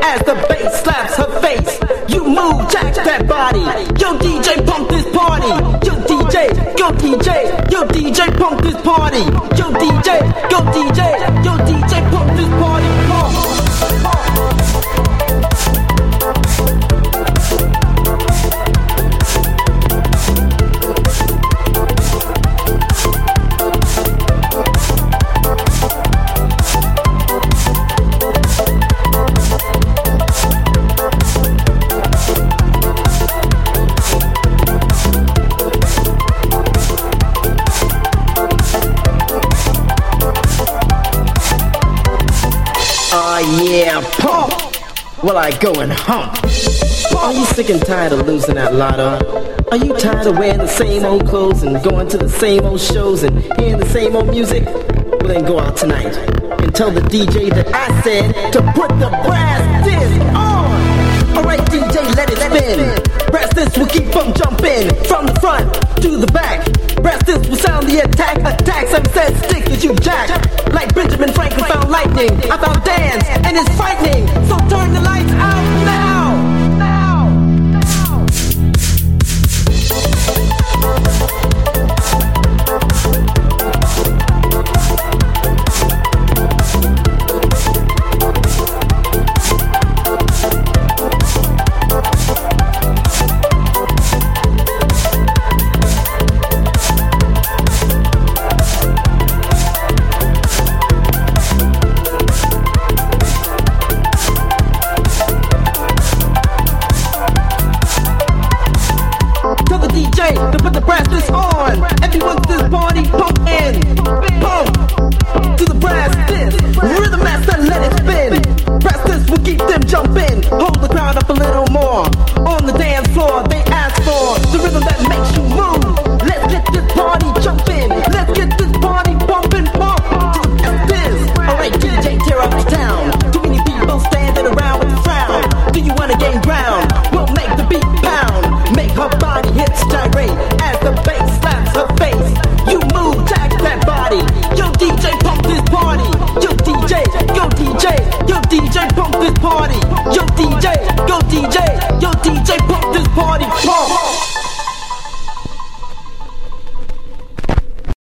as the bass slaps her face. You move, jack that body. Yo DJ, pump this party. Yo DJ, go DJ. Yo DJ, pump this party. Yo DJ, go DJ. Yo DJ, pump this party. Pump. Yeah, pump while I go and hump. Are you sick and tired of losing that lotto? Are you tired of wearing the same old clothes and going to the same old shows and hearing the same old music? Well then go out tonight and tell the DJ that I said to put the brass disc on. Alright DJ, let it spin. Brass disc will keep from jumping from the front to the back. Brass disc will sound the attack. Some said stick as you jack. Like Benjamin Franklin found lightning, I found dance and it's frightening. So turn the lights out.